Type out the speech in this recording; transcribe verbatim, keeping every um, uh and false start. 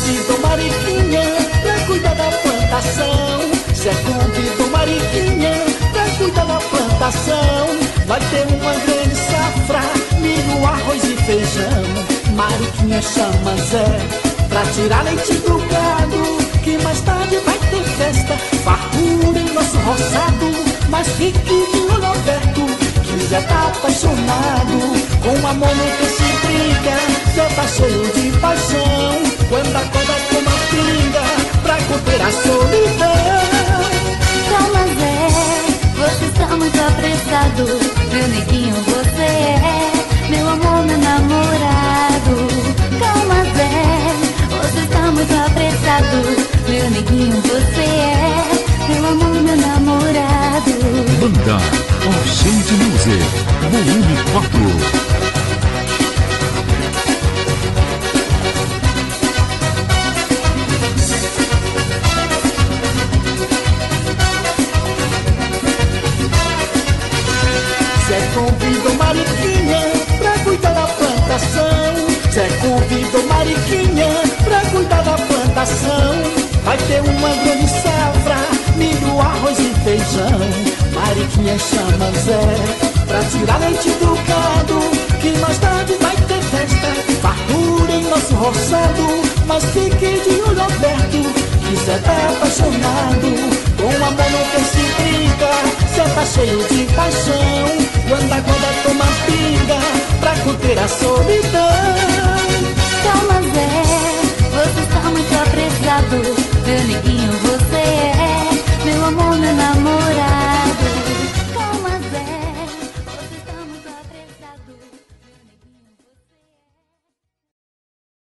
convidou Mariquinha pra cuidar da plantação. Zé convidou Mariquinha pra cuidar da plantação. Vai ter uma grande safra, milho, arroz e feijão. Mariquinha chama Zé pra tirar leite do gado, que mais tarde vai ter festa, fartura em nosso roçado. Mas fique de olho aberto, que Zé tá apaixonado. Com amor nunca se brinca, Zé tá cheio de paixão. Quando acorda toma pinga, pra conter a solidão. Calma Zé, você está muito apressado. Meu neguinho você é, meu amor, meu namorado. Calma Zé, você está muito apressado. Meu neguinho você é, meu amor, meu namorado. Banda Oxente Music, volume quatro. Zé convidou Mariquinha pra cuidar da plantação. Zé convidou Mariquinha pra cuidar da plantação. Vai ter uma grande safra, milho, arroz e feijão. Mariquinha chama Zé pra tirar leite do gado, que mais tarde vai ter festa, fartura em nosso roçado. Mas fique de olho aberto, que Zé tá apaixonado. Com amor não se brinca, Zé tá cheio de paixão. Quando acorda toma pinga, pra conter a solidão. Calma Zé, você está muito apressado. Meu neguinho você